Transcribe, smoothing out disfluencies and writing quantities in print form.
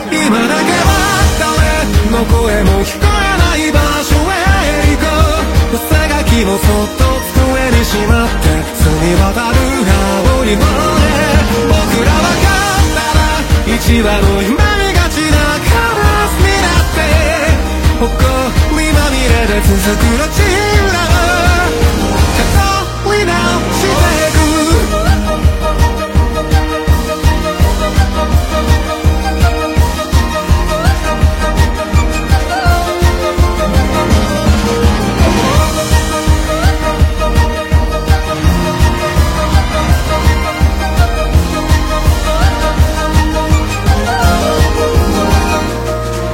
今だけは誰の声も聞こえない場所へ行こう。寄せ書きもそっと机にしまって澄み渡る青い方で、僕らは勝ったら一羽の夢見がちなカラスになって、誇りまみれで続く